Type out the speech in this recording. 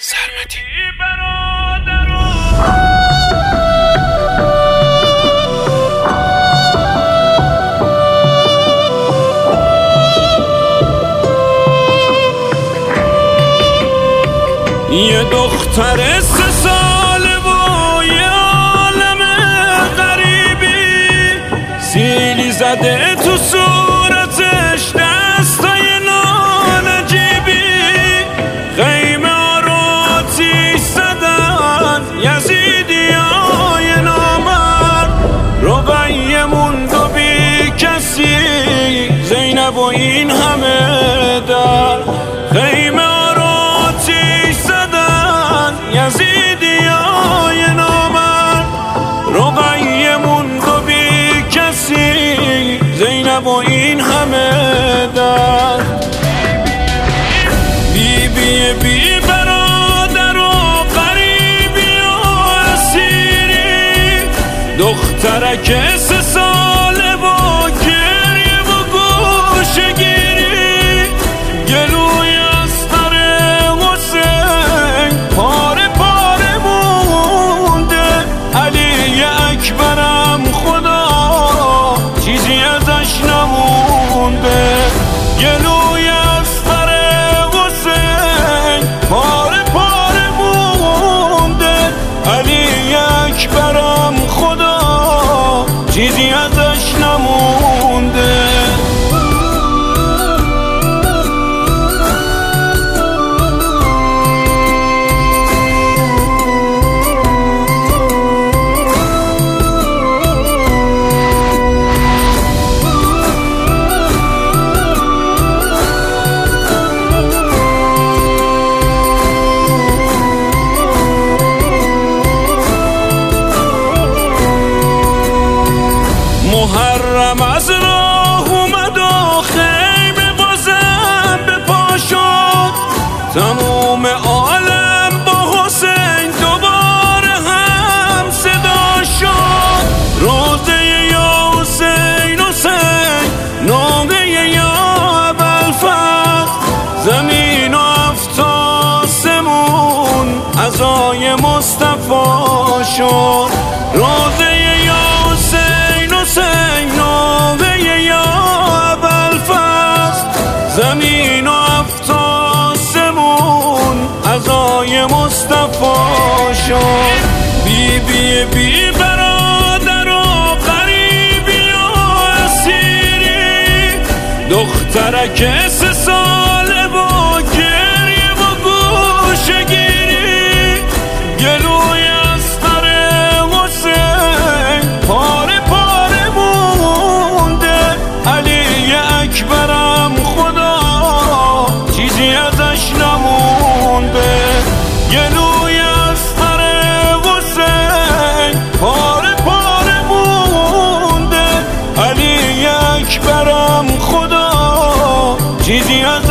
سرمدی. یه دختر 3 ساله و یه عالم غریبی، سیلی زده تو صورتش، دستای نانجیبی، خیمه ها رو آتیش زدن یزیدیای نامرد، رقیه موند و بی کسی، زینب و این همه در خیمه یزیدیای نامرد، رقیه موند و بی کسی، زینب و این همه درد. بی برادر و غریبی و اسیری، دخترک 3 ساله با گریه و گوشه‌گیری، گلوی استر حسین پاره پاره مونده، علی اکبرم خدا چیزی ازش نمونده، گلوی استر حسین پاره پاره مونده، علی اکبرم خدا چیزی ازش نمونده. محرم از راه اومد و خیمه بازم به پا شد، تموم عالم با حسین دوباره هم صدا شد، روزه یا حسین حسین، ناقه یا ابوالفضل، زمین و هفت آسمون عزای مصطفی شد، روزه ناقه یا ابوالفضل، زمین و هفت آسمون عزای مصطفی شد. بی برادر و غریبی و اسیری، دخترک 3 ساله با گریه و گوشه‌گیری، گلوی استر حسین پاره پاره مونده، علی اکبرم خدا چیزی ازش نمونده، گلوی استر حسین پاره پاره مونده، علی اکبرم خدا چیزی ازش